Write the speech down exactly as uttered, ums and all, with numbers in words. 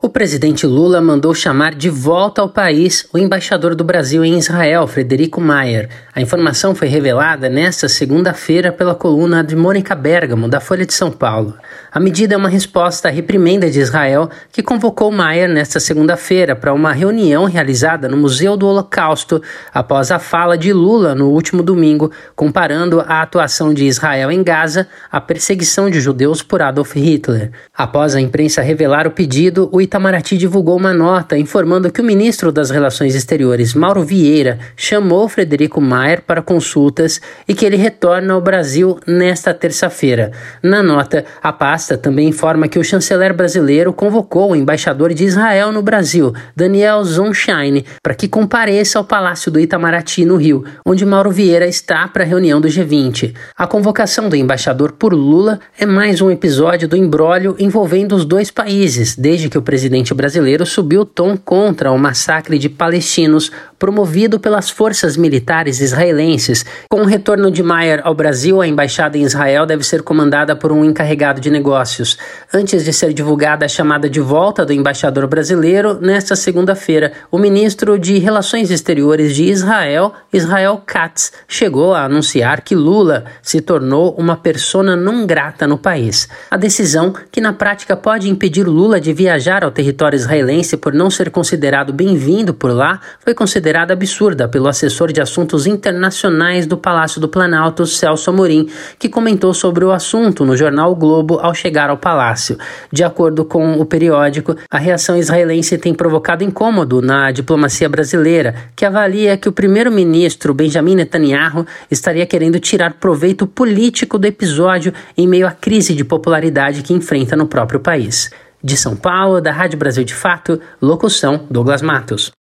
O presidente Lula mandou chamar de volta ao país o embaixador do Brasil em Israel, Frederico Mayer. A informação foi revelada nesta segunda-feira pela coluna de Mônica Bergamo, da Folha de São Paulo. A medida é uma resposta à reprimenda de Israel, que convocou Mayer nesta segunda-feira para uma reunião realizada no Museu do Holocausto, após a fala de Lula no último domingo, comparando a atuação de Israel em Gaza à perseguição de judeus por Adolf Hitler. Após a imprensa revelar o pedido, o Itamaraty divulgou uma nota informando que o ministro das Relações Exteriores, Mauro Vieira, chamou Frederico Mayer para consultas e que ele retorna ao Brasil nesta terça-feira. Na nota, a pasta também informa que o chanceler brasileiro convocou o embaixador de Israel no Brasil, Daniel Zonshine, para que compareça ao Palácio do Itamaraty, no Rio, onde Mauro Vieira está para a reunião do G vinte. A convocação do embaixador por Lula é mais um episódio do imbróglio envolvendo os dois países, desde que o presidente O presidente brasileiro subiu o tom contra o massacre de palestinos promovido pelas forças militares israelenses. Com o retorno de Mayer ao Brasil, a embaixada em Israel deve ser comandada por um encarregado de negócios. Antes de ser divulgada a chamada de volta do embaixador brasileiro, nesta segunda-feira, o ministro de Relações Exteriores de Israel, Israel Katz, chegou a anunciar que Lula se tornou uma persona não grata no país. A decisão, que na prática pode impedir Lula de viajar ao território israelense por não ser considerado bem-vindo por lá, foi considerada absurda pelo assessor de assuntos internacionais do Palácio do Planalto, Celso Amorim, que comentou sobre o assunto no jornal o Globo ao chegar ao palácio. De acordo com o periódico, a reação israelense tem provocado incômodo na diplomacia brasileira, que avalia que o primeiro-ministro Benjamin Netanyahu estaria querendo tirar proveito político do episódio em meio à crise de popularidade que enfrenta no próprio país. De São Paulo, da Rádio Brasil de Fato, locução Douglas Matos.